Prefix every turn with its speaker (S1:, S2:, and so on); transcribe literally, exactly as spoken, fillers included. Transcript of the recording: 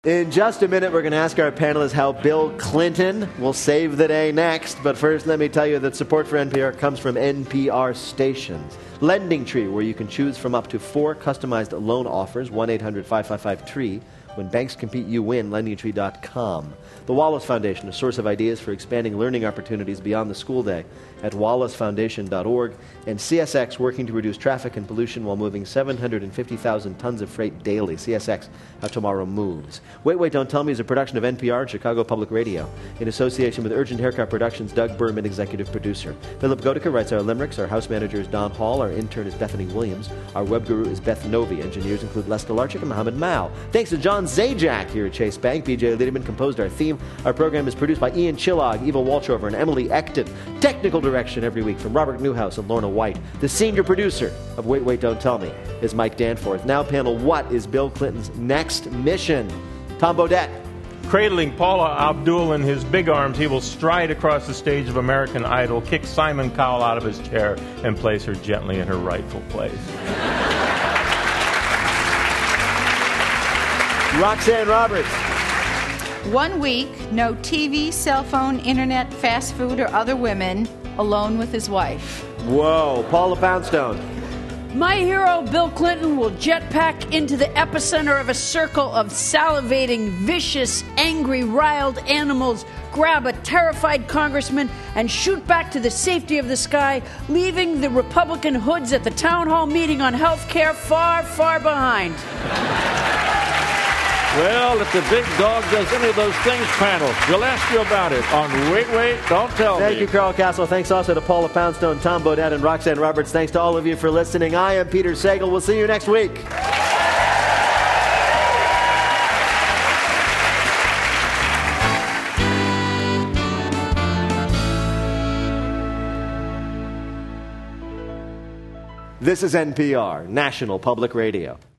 S1: In just a minute, we're going to ask our panelists how Bill Clinton will save the day next. But first, let me tell you that support for N P R comes from N P R stations. Lending Tree, where you can choose from up to four customized loan offers, one eight hundred five five five T R E E. When banks compete, you win, lending tree dot com. The Wallace Foundation, a source of ideas for expanding learning opportunities beyond the school day at wallace foundation dot org. And C S X, working to reduce traffic and pollution while moving seven hundred fifty thousand tons of freight daily. C S X, how tomorrow moves. Wait, Wait, Don't Tell Me is a production of N P R and Chicago Public Radio in association with Urgent Haircut Productions. Doug Berman, executive producer. Philip Goedicke writes our limericks. Our house manager is Don Hall. Our intern is Bethany Williams. Our web guru is Beth Novi. Engineers include Les Delarchik and Mohammed Mao. Thanks to John Zajac here at Chase Bank. B J Liederman composed our theme. Our program is produced by Ian Chillog, Eva Walchover, and Emily Ecton. Technical direction every week from Robert Newhouse and Lorna White. The senior producer of Wait, Wait, Don't Tell Me is Mike Danforth. Now, panel, what is Bill Clinton's next mission? Tom Bodett.
S2: Cradling Paula Abdul in his big arms, he will stride across the stage of American Idol, kick Simon Cowell out of his chair, and place her gently in her rightful place.
S1: Roxanne Roberts.
S3: One week, no T V, cell phone, internet, fast food, or other women, alone with his wife.
S1: Whoa, Paula Poundstone.
S4: My hero, Bill Clinton, will jetpack into the epicenter of a circle of salivating, vicious, angry, riled animals, grab a terrified congressman, and shoot back to the safety of the sky, leaving the Republican hoods at the town hall meeting on health care far, far behind.
S5: Well, if the big dog does any of those things, panel, we'll ask you about it on Wait, Wait, Don't Tell Me.
S1: Thank you, Carl Castle. Thanks also to Paula Poundstone, Tom Bodett, and Roxanne Roberts. Thanks to all of you for listening. I am Peter Sagal. We'll see you next week. This is N P R, National Public Radio.